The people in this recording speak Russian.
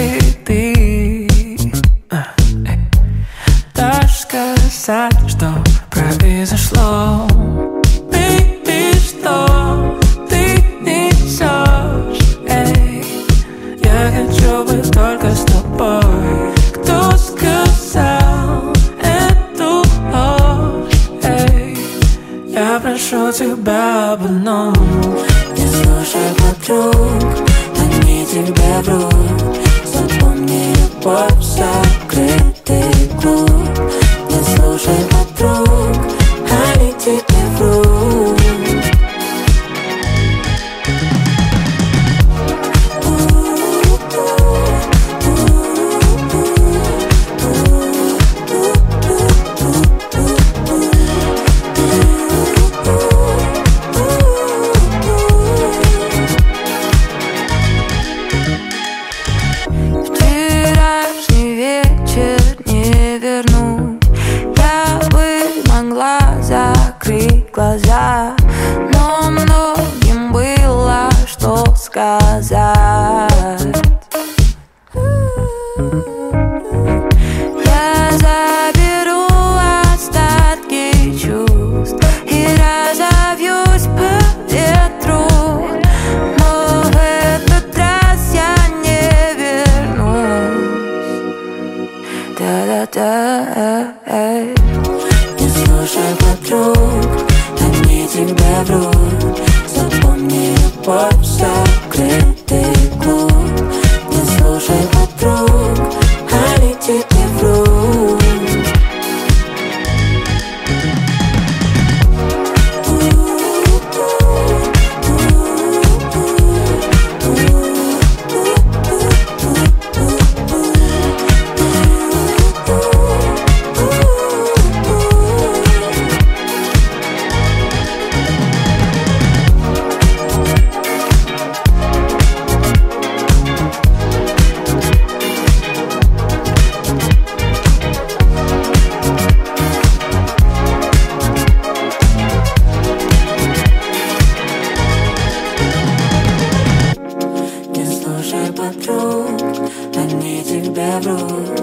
ты дашь сказать, что произошло. Baby, что ты несешь? Я хочу быть только с тобой. Кто сказал эту ложь? Я прошу тебя об одном: не слушай подруг, они тебе врут. Запомни, любовь закрытый клуб. Не слушай подруг, они тебе врут. Вчерашний вечер не верну. Я бы могла закрыть глаза, но многим было что сказать. Я заберу остатки чувств и разовьюсь по ветру, но в этот раз я не вернусь. Да-да-да. Не слушай подруг, они тебе врут. Запомни, любовь закрытый клуб. Не слушай подруг, они тебе врут. Не слушай подруг, они тебе врут.